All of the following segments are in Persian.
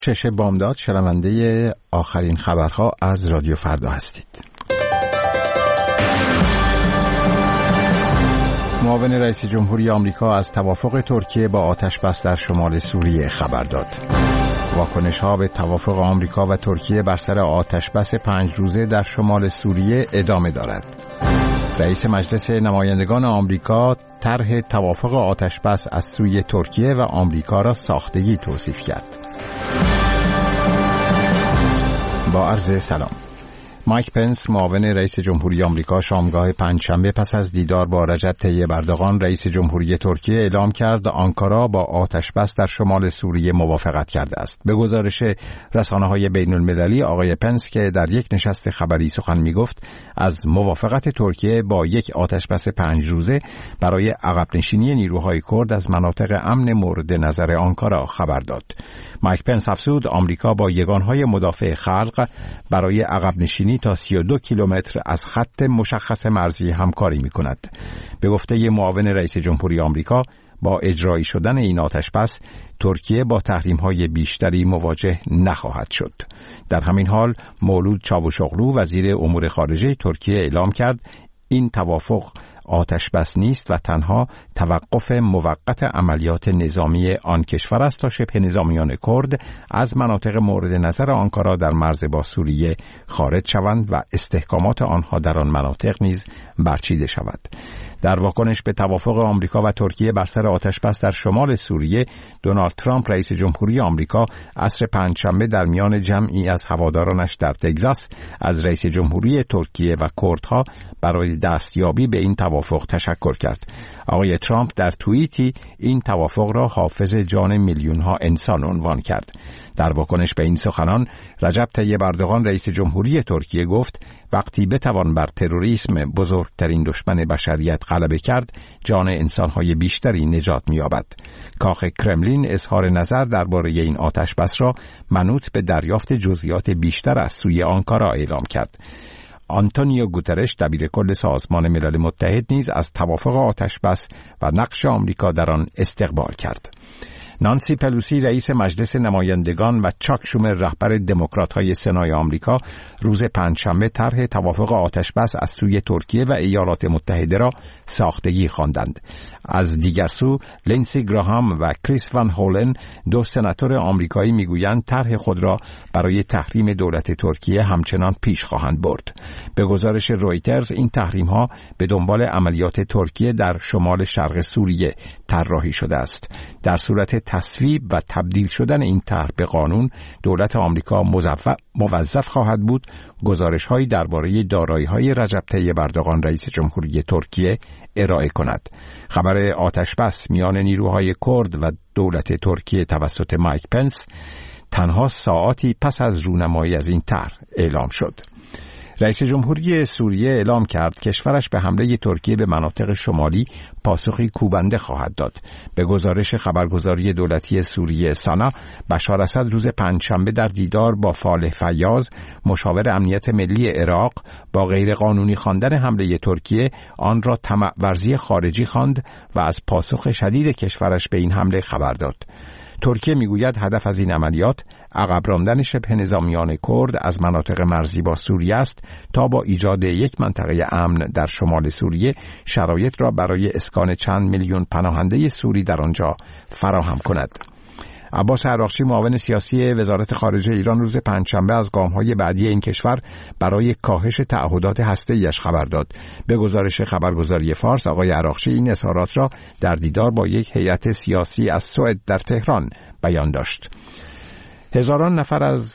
شش بامداد شنونده آخرین خبرها از رادیو فردا هستید. معاون رئیس جمهوری آمریکا از توافق ترکیه با آتش‌بس در شمال سوریه خبر داد. واکنش‌ها به توافق آمریکا و ترکیه بر سر آتش‌بس 5 روزه در شمال سوریه ادامه دارد. رئیس مجلس نمایندگان آمریکا طرح توافق آتش‌بس از سوی ترکیه و آمریکا را ساختگی توصیف کرد. با عرض سلام. مایک پنس معاون رئیس جمهوری آمریکا شامگاه پنجشنبه پس از دیدار با رجب طیب اردوغان رئیس جمهوری ترکیه اعلام کرد آنکارا با آتش‌بس در شمال سوریه موافقت کرده است. به گزارش رسانه‌های بین‌المللی آقای پنس که در یک نشست خبری سخن می‌گفت از موافقت ترکیه با یک آتش‌بس 5 روزه برای عقب نشینی نیروهای کرد از مناطق امن مورد نظر آنکارا خبر داد. مایک پنس افزود آمریکا با یگانهای مدافع خلق برای عقب نشینی تا 32 کیلومتر از خط مشخص مرزی همکاری می‌کند. به گفته معاون رئیس جمهوری آمریکا با اجرایی شدن این آتش‌بس ترکیه با تحریم‌های بیشتری مواجه نخواهد شد. در همین حال مولود چاوشوغلو وزیر امور خارجه ترکیه اعلام کرد این توافق آتش‌بس نیست و تنها توقف موقت عملیات نظامی آن کشور است تا شبه نظامیان کرد از مناطق مورد نظر آنکارا در مرز با سوریه خارج شوند و استحکامات آنها در آن مناطق نیز برچیده شود. در واکنش به توافق آمریکا و ترکیه بر سر آتش‌بس در شمال سوریه، دونالد ترامپ رئیس جمهوری آمریکا عصر پنجشنبه در میان جمعی از هوادارانش در تگزاس از رئیس جمهوری ترکیه و کردها برای دستیابی به این توافق تشکر کرد. آقای ترامپ در توییتی این توافق را حافظ جان میلیون‌ها انسان عنوان کرد. در واکنش به این سخنان رجب طیب اردوغان رئیس جمهوری ترکیه گفت وقتی بتوان بر تروریسم بزرگترین دشمن بشریت غلبه کرد جان انسان‌های بیشتری نجات می‌یابد. کاخ کرملین اظهار نظر درباره این آتش‌بس را منوط به دریافت جزئیات بیشتر از سوی آنکارا اعلام کرد. آنتونیو گوترش دبیرکل سازمان ملل متحد نیز از توافق آتش‌بس و نقش آمریکا در آن استقبال کرد. نانسی پلوسی رئیس مجلس نمایندگان و چاک شومر رهبر دموکرات‌های سنای آمریکا روز پنجشنبه طرح توافق آتش‌بس از سوی ترکیه و ایالات متحده را ساختگی خواندند. از دیگر سو لینسی گراهام و کریس وان هولن دو سناتور آمریکایی میگویند طرح خود را برای تحریم دولت ترکیه همچنان پیش خواهند برد. به گزارش رویترز این تحریم‌ها به دنبال عملیات ترکیه در شمال شرق سوریه طراحی شده است. در صورت تصویب و تبدیل شدن این طرح به قانون دولت آمریکا موظف خواهد بود گزارش‌هایی درباره دارایی‌های رجب طیب اردوغان رئیس جمهوری ترکیه ارائه کند. خبر آتش‌بس میان نیروهای کرد و دولت ترکیه توسط مایک پنس تنها ساعاتی پس از رونمایی از این طرح اعلام شد. رئیس جمهوری سوریه اعلام کرد کشورش به حمله ترکیه به مناطق شمالی پاسخی کوبنده خواهد داد. به گزارش خبرگزاری دولتی سوریه سانا، بشار اسد روز پنجشنبه در دیدار با فالح فیاض، مشاور امنیت ملی عراق، با غیرقانونی خواندن حمله ترکیه آن را طمع ورزی خارجی خواند و از پاسخ شدید کشورش به این حمله خبر داد. ترکیه میگوید هدف از این عملیات عقب راندن شبه نظامیان کرد از مناطق مرزی با سوریه است تا با ایجاد یک منطقه امن در شمال سوریه شرایط را برای اسکان چند میلیون پناهنده سوری در آنجا فراهم کند. عباس عراقچی معاون سیاسی وزارت خارجه ایران روز پنجشنبه از گام‌های بعدی این کشور برای کاهش تعهدات هسته‌ایش خبر داد. به گزارش خبرگزاری فارس آقای عراقچی این اظهارات را در دیدار با یک هیئت سیاسی از سوئد در تهران بیان داشت. هزاران نفر از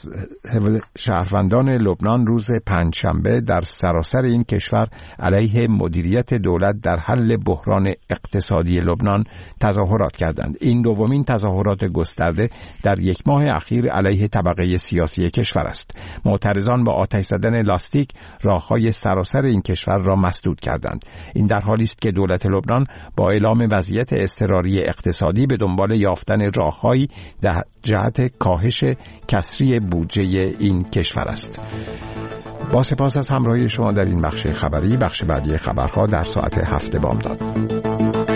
شهروندان لبنان روز پنجشنبه در سراسر این کشور علیه مدیریت دولت در حل بحران اقتصادی لبنان تظاهرات کردند. این دومین تظاهرات گسترده در یک ماه اخیر علیه طبقه سیاسی کشور است. معترضان با آتش زدن لاستیک راههای سراسر این کشور را مسدود کردند. این در حالی است که دولت لبنان با اعلام وضعیت اضطراری اقتصادی به دنبال یافتن راههایی در جهت کاهش کسری بودجه این کشور است. با سپاس از همراهی شما در این بخش خبری. بخش بعدی خبرها در ساعت 7 بامداد.